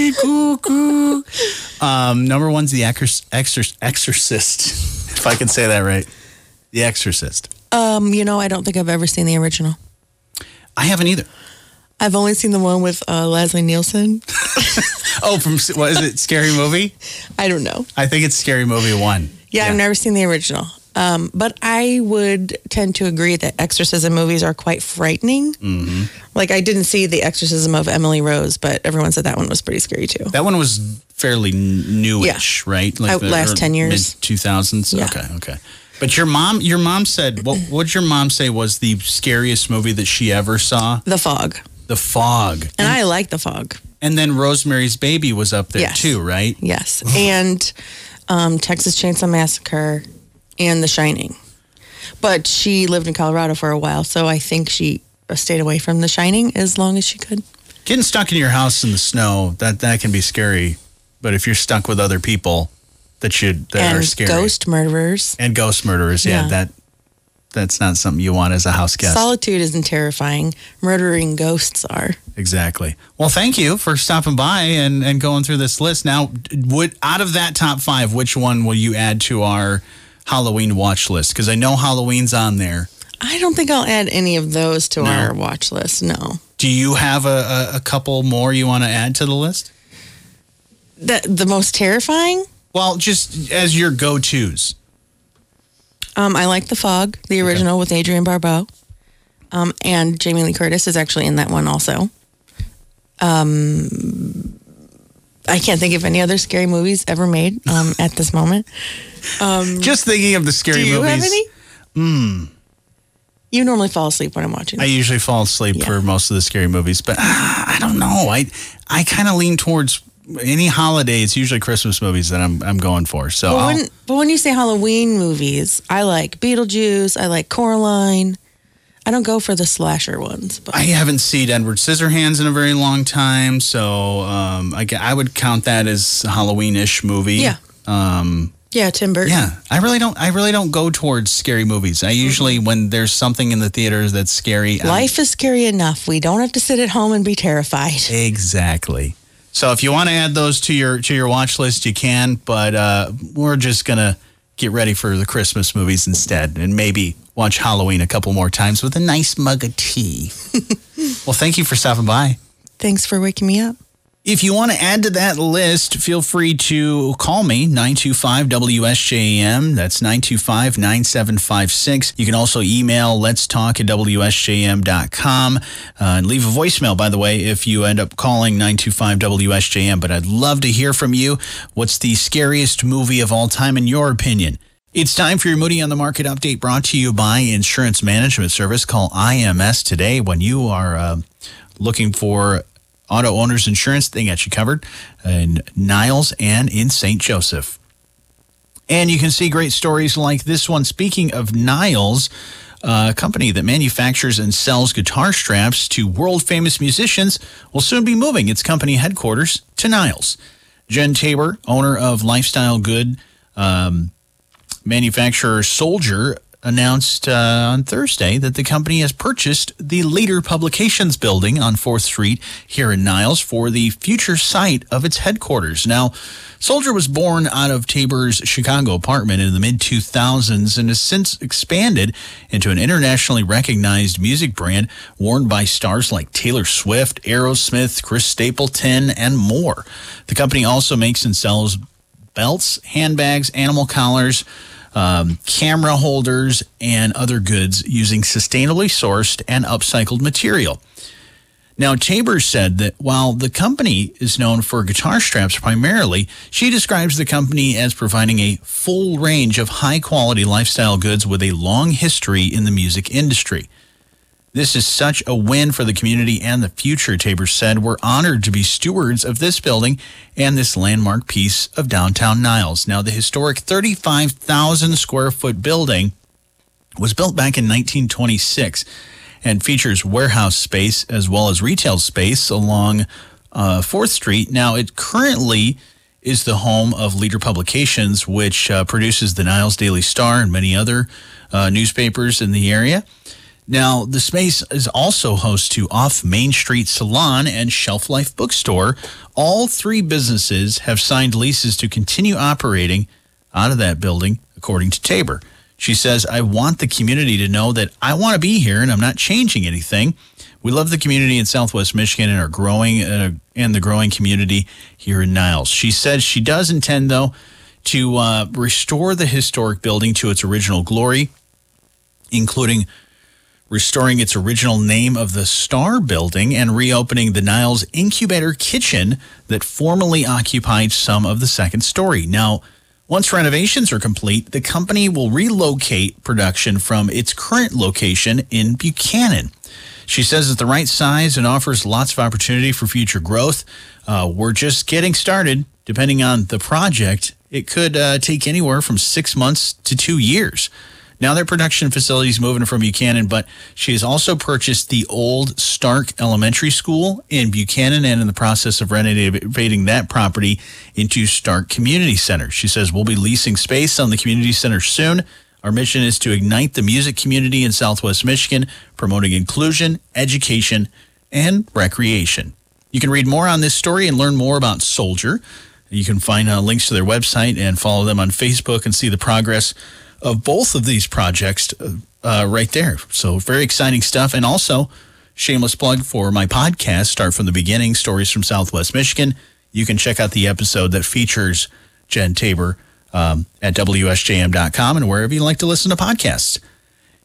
[SPEAKER 1] um, number one's the Exor- Exor- Exorcist, if I can say that right. The Exorcist.
[SPEAKER 5] Um, you know, I don't think I've ever seen the original.
[SPEAKER 1] I haven't either.
[SPEAKER 5] I've only seen the one with uh, Leslie Nielsen.
[SPEAKER 1] Oh, from what is it? Scary Movie?
[SPEAKER 5] I don't know.
[SPEAKER 1] I think it's Scary Movie One.
[SPEAKER 5] Yeah, I've never seen the original. Um, but I would tend to agree that exorcism movies are quite frightening.
[SPEAKER 1] Mm-hmm.
[SPEAKER 5] Like, I didn't see The Exorcism of Emily Rose, but everyone said that one was pretty scary too.
[SPEAKER 1] That one was fairly newish, right?
[SPEAKER 5] Uh, last ten years.
[SPEAKER 1] mid two thousands.
[SPEAKER 5] Yeah.
[SPEAKER 1] Okay, okay. But your mom, your mom said, what? What'd your mom say was the scariest movie that she ever saw?
[SPEAKER 5] The Fog.
[SPEAKER 1] The Fog.
[SPEAKER 5] And I like The Fog.
[SPEAKER 1] And then Rosemary's Baby was up there
[SPEAKER 5] Yes.
[SPEAKER 1] too, right?
[SPEAKER 5] Yes. And um, Texas Chainsaw Massacre and The Shining. But she lived in Colorado for a while, so I think she stayed away from The Shining as long as she could.
[SPEAKER 1] Getting stuck in your house in the snow, that, that can be scary. But if you're stuck with other people that should that are
[SPEAKER 5] And
[SPEAKER 1] scary.
[SPEAKER 5] ghost murderers.
[SPEAKER 1] And ghost murderers, yeah,
[SPEAKER 5] Yeah.
[SPEAKER 1] that that's not something you want as a house guest.
[SPEAKER 5] Solitude isn't terrifying. Murdering ghosts are.
[SPEAKER 1] Exactly. Well, thank you for stopping by and, and going through this list. Now, would out of that top five, which one will you add to our Halloween watch list? Because I know Halloween's on there.
[SPEAKER 5] I don't think I'll add any of those to
[SPEAKER 1] No.
[SPEAKER 5] our watch list. No.
[SPEAKER 1] Do you have a, a, a couple more you want to add to the list?
[SPEAKER 5] The, the most terrifying?
[SPEAKER 1] Well, just as your go-tos.
[SPEAKER 5] Um, I like The Fog, the original with Adrienne Barbeau. Um, and Jamie Lee Curtis is actually in that one also. Um, I can't think of any other scary movies ever made um, at this moment. Um,
[SPEAKER 1] Just thinking of the scary
[SPEAKER 5] do you
[SPEAKER 1] movies.
[SPEAKER 5] have any?
[SPEAKER 1] Hmm.
[SPEAKER 5] You normally fall asleep when I'm watching.
[SPEAKER 1] I usually fall asleep
[SPEAKER 5] Yeah.
[SPEAKER 1] for most of the scary movies, but uh, I don't know. I I kind of lean towards any holiday. It's usually Christmas movies that I'm I'm going for. So,
[SPEAKER 5] But
[SPEAKER 1] I'll,
[SPEAKER 5] when, but when you say Halloween movies, I like Beetlejuice. I like Coraline. I don't go for the slasher ones. But
[SPEAKER 1] I haven't seen Edward Scissorhands in a very long time, so um, I, gue- I would count that as a Halloween-ish movie.
[SPEAKER 5] Yeah.
[SPEAKER 1] Um,
[SPEAKER 5] yeah, Tim Burton.
[SPEAKER 1] yeah. I really don't. I really don't go towards scary movies. I usually, when there's something in the theaters that's scary, I'm-
[SPEAKER 5] Life is scary enough. We don't have to sit at home and be terrified.
[SPEAKER 1] Exactly. So if you want to add those to your to your watch list, you can. But uh, we're just gonna get ready for the Christmas movies instead, and maybe watch Halloween a couple more times with a nice mug of tea. Well, thank you for stopping by.
[SPEAKER 5] Thanks for waking me up.
[SPEAKER 1] If you want to add to that list, feel free to call me, nine two five W S J A M. That's nine two five, nine seven five six. You can also email letstalk at W S J M dot com uh, and leave a voicemail, by the way, if you end up calling nine two five W S J M. But I'd love to hear from you. What's the scariest movie of all time in your opinion? It's time for your Moody on the Market update brought to you by Insurance Management Service. Call I M S today when you are uh, looking for auto owners insurance. They got you covered in Niles and in Saint Joseph. And you can see great stories like this one. Speaking of Niles, a company that manufactures and sells guitar straps to world-famous musicians, will soon be moving its company headquarters to Niles. Jen Tabor, owner of lifestyle good um, manufacturer Soldier, announced uh, on Thursday that the company has purchased the Leader Publications building on fourth Street here in Niles for the future site of its headquarters. Now, Soldier was born out of Tabor's Chicago apartment in the mid two thousands and has since expanded into an internationally recognized music brand worn by stars like Taylor Swift, Aerosmith, Chris Stapleton, and more. The company also makes and sells belts, handbags, animal collars, Um, camera holders, and other goods using sustainably sourced and upcycled material. Now, Tabor said that while the company is known for guitar straps primarily, she describes the company as providing a full range of high-quality lifestyle goods with a long history in the music industry. This is such a win for the community and the future, Tabor said. We're honored to be stewards of this building and this landmark piece of downtown Niles. Now, the historic thirty-five thousand square foot building was built back in nineteen twenty-six and features warehouse space as well as retail space along uh, fourth Street. Now, it currently is the home of Leader Publications, which uh, produces the Niles Daily Star and many other uh, newspapers in the area. Now, the space is also host to Off Main Street Salon and Shelf Life Bookstore. All three businesses have signed leases to continue operating out of that building, according to Tabor. She says, I want the community to know that I want to be here and I'm not changing anything. We love the community in Southwest Michigan and are growing uh, and the growing community here in Niles. She says she does intend, though, to uh, restore the historic building to its original glory, including restoring its original name of the Star Building and reopening the Niles Incubator Kitchen that formerly occupied some of the second story. Now, once renovations are complete, the company will relocate production from its current location in Buchanan. She says it's the right size and offers lots of opportunity for future growth. Uh, we're just getting started. Depending on the project, it could uh, take anywhere from six months to two years. Now their production facility is moving from Buchanan, but she has also purchased the old Stark Elementary School in Buchanan and in the process of renovating that property into Stark Community Center. She says, we'll be leasing space on the community center soon. Our mission is to ignite the music community in Southwest Michigan, promoting inclusion, education, and recreation. You can read more on this story and learn more about Soldier. You can find uh, links to their website and follow them on Facebook and see the progress of both of these projects uh, right there. So very exciting stuff. And also, shameless plug for my podcast, Start From the Beginning, Stories from Southwest Michigan. You can check out the episode that features Jen Tabor um, at W S J M dot com and wherever you like to listen to podcasts.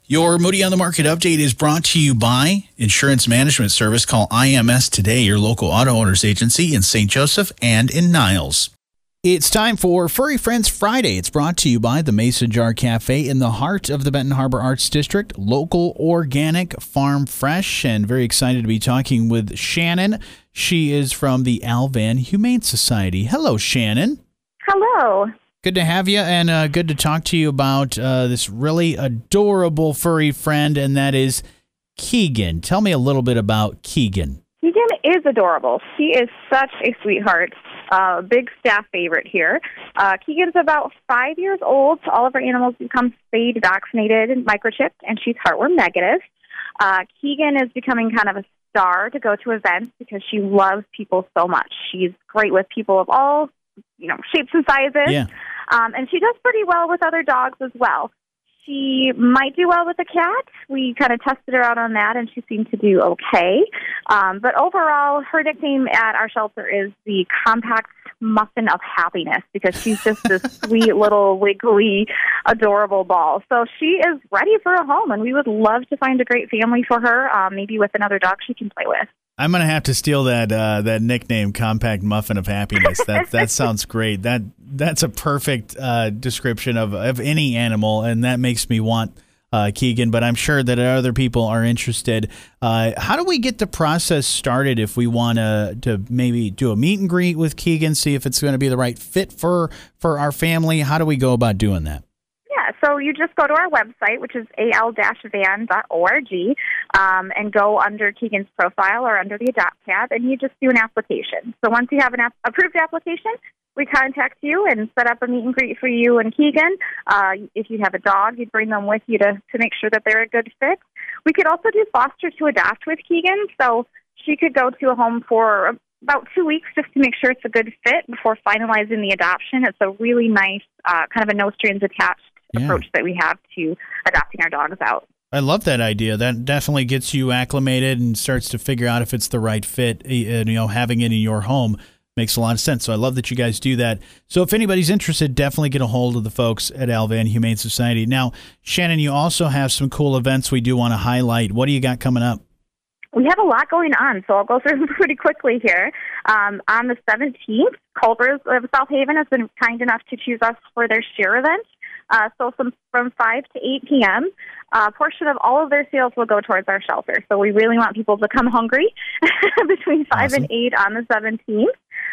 [SPEAKER 1] Your Moody on the Market update is brought to you by Insurance Management Service. Call I M S today, your local auto owners agency in Saint Joseph and in Niles. It's time for Furry Friends Friday. It's brought to you by the Mason Jar Cafe in the heart of the Benton Harbor Arts District. Local, organic, farm fresh, and very excited to be talking with Shannon. She is from the Alvan Humane Society. Hello, Shannon.
[SPEAKER 6] Hello.
[SPEAKER 1] Good to have you, and uh, good to talk to you about uh, this really adorable furry friend, and that is Keegan. Tell me a little bit about Keegan.
[SPEAKER 6] Keegan is adorable. She is such a sweetheart. Uh, big staff favorite here. Uh, Keegan's about five years old. All of our animals become spayed, vaccinated, and microchipped, and she's heartworm negative. Uh, Keegan is becoming kind of a star to go to events because she loves people so much. She's great with people of all, you know, shapes and sizes.
[SPEAKER 1] Yeah.
[SPEAKER 6] Um, and she does pretty well with other dogs as well. She might do well with a cat. We kind of tested her out on that, and she seemed to do okay. Um, but overall, her nickname at our shelter is the Compact Muffin of Happiness because she's just this sweet little wiggly, adorable ball. So she is ready for a home, and we would love to find a great family for her, um, maybe with another dog she can play with.
[SPEAKER 1] I'm going to have to steal that uh, that nickname, Compact Muffin of Happiness. That that sounds great. That That's a perfect uh, description of, of any animal, and that makes me want uh, Keegan, but I'm sure that other people are interested. Uh, how do we get the process started if we want to to maybe do a meet and greet with Keegan, see if it's going to be the right fit for, for our family? How do we go about doing that?
[SPEAKER 6] Yeah, so you just go to our website, which is a l dash van dot org, um, and go under Keegan's profile or under the Adopt tab, and you just do an application. So once you have an ap- approved application, we contact you and set up a meet and greet for you and Keegan. Uh, if you have a dog, you'd bring them with you to, to make sure that they're a good fit. We could also do foster to adopt with Keegan, so she could go to a home for about two weeks just to make sure it's a good fit before finalizing the adoption. It's a really nice uh, kind of a no strings attached
[SPEAKER 1] Yeah.
[SPEAKER 6] approach that we have to adopting our dogs out.
[SPEAKER 1] I love that idea. That definitely gets you acclimated and starts to figure out if it's the right fit. And, you know, having it in your home makes a lot of sense. So I love that you guys do that. So if anybody's interested, definitely get a hold of the folks at Alvan Humane Society. Now, Shannon, you also have some cool events we do want to highlight. What do you got coming up?
[SPEAKER 6] We have a lot going on, so I'll go through them pretty quickly here. Um, on the seventeenth, Culver's of South Haven has been kind enough to choose us for their share event. Uh, so from, from five to eight p.m., a portion of all of their sales will go towards our shelter. So we really want people to come hungry between five
[SPEAKER 1] Awesome.
[SPEAKER 6] and eight on the seventeenth.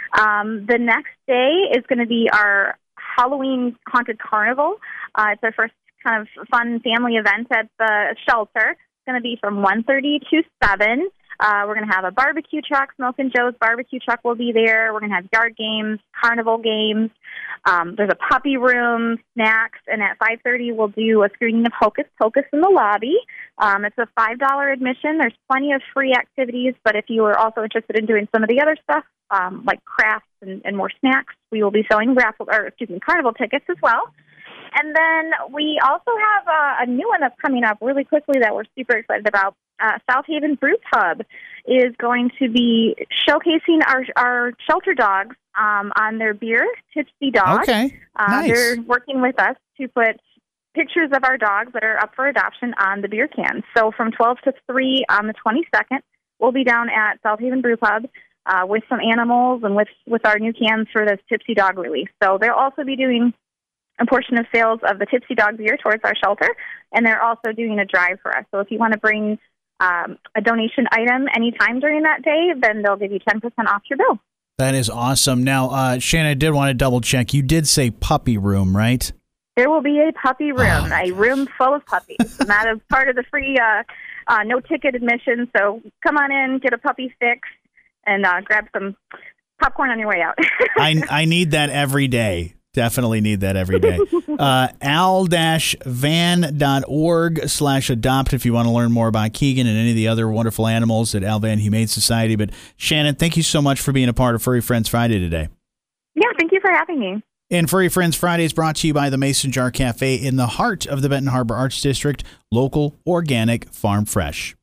[SPEAKER 6] Um, the next day is going to be our Halloween Haunted Carnival. Uh, it's our first kind of fun family event at the shelter. It's going to be from one thirty to seven. Uh, we're going to have a barbecue truck. Smoke and Joe's barbecue truck will be there. We're going to have yard games, carnival games. Um, there's a puppy room, snacks, and at five thirty we'll do a screening of Hocus Pocus in the lobby. Um, it's a five dollars admission. There's plenty of free activities, but if you are also interested in doing some of the other stuff, um, like crafts and, and more snacks, we will be selling raffle, or excuse me, carnival tickets as well. And then we also have a, a new one that's coming up really quickly that we're super excited about. Uh, South Haven Brew Pub is going to be showcasing our our shelter dogs um, on their beer, Tipsy Dog.
[SPEAKER 1] Okay,
[SPEAKER 6] uh,
[SPEAKER 1] nice.
[SPEAKER 6] They're working with us to put pictures of our dogs that are up for adoption on the beer cans. So from twelve to three on the twenty-second, we'll be down at South Haven Brew Pub uh, with some animals and with, with our new cans for this Tipsy Dog release. So they'll also be doing a portion of sales of the Tipsy Dog beer towards our shelter, and they're also doing a drive for us. So if you want to bring um, a donation item anytime during that day, then they'll give you ten percent off your bill.
[SPEAKER 1] That is awesome. Now, uh, Shannon, I did want to double check. You did say puppy room, right?
[SPEAKER 6] There will be a puppy room,
[SPEAKER 1] Oh,
[SPEAKER 6] a room full of puppies. And that is part of the free uh, uh, no-ticket admission. So come on in, get a puppy fix, and uh, grab some popcorn on your way out.
[SPEAKER 1] I I need that every day. Definitely need that every day. Uh, al dash van dot org slash adopt if you want to learn more about Keegan and any of the other wonderful animals at Alvan Humane Society. But Shannon, thank you so much for being a part of Furry Friends Friday today.
[SPEAKER 6] Yeah, thank you for having me.
[SPEAKER 1] And Furry Friends Friday is brought to you by the Mason Jar Cafe in the heart of the Benton Harbor Arts District, local, organic, farm fresh.